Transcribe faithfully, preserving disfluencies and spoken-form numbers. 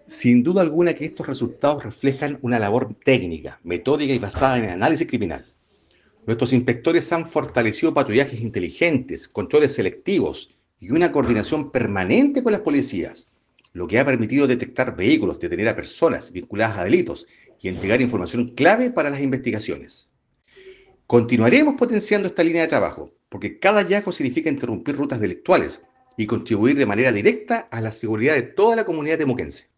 Sin duda alguna que estos resultados reflejan una labor técnica, metódica y basada en el análisis criminal. Nuestros inspectores han fortalecido patrullajes inteligentes, controles selectivos y una coordinación permanente con las policías, lo que ha permitido detectar vehículos, detener a personas vinculadas a delitos y entregar información clave para las investigaciones. Continuaremos potenciando esta línea de trabajo, porque cada hallazgo significa interrumpir rutas delictuales y contribuir de manera directa a la seguridad de toda la comunidad temuquense.